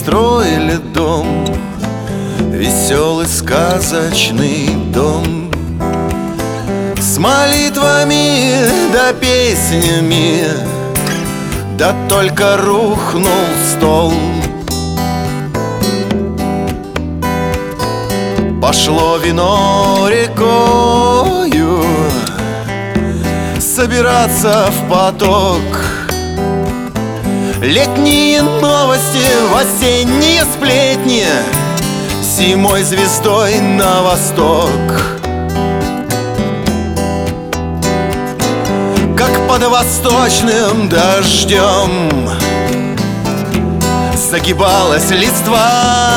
строили дом, веселый сказочный дом, с молитвами да песнями, да только рухнул стол. Пошло вино рекою собираться в поток, летние новости, осенние сплетни, зимой звездой на восток. Как под восточным дождем загибалась листва.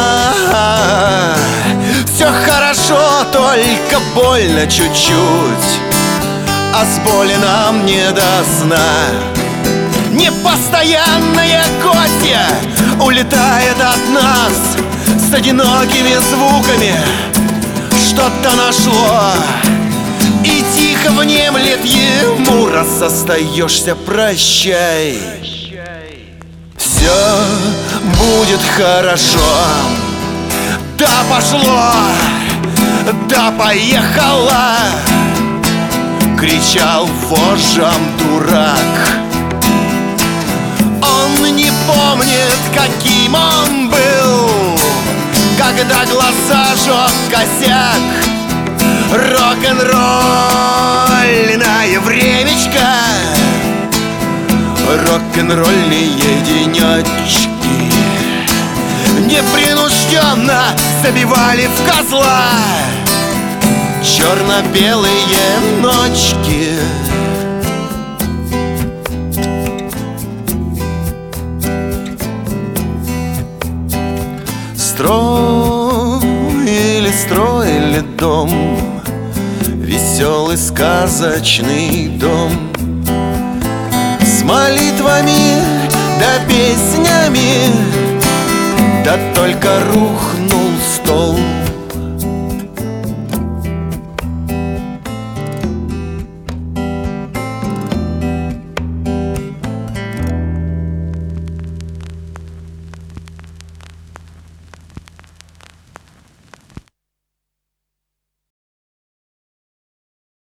Все хорошо, только больно чуть-чуть, а с боли нам не до сна. Непостоянное гостья улетает от нас с одинокими звуками. Что-то нашло и тихо внемлет ему: раз остаешься, прощай. Все будет хорошо. Да пошло, да поехала, кричал вожжам дурак. Он не помнит, каким он был, когда глаза жег косяк. Рок-н-ролльное времечко, рок-н-ролльные денечки непринужденно забивали в козла черно-белые ночки. Строили дом, веселый сказочный дом, с молитвами да песнями, да только рухнул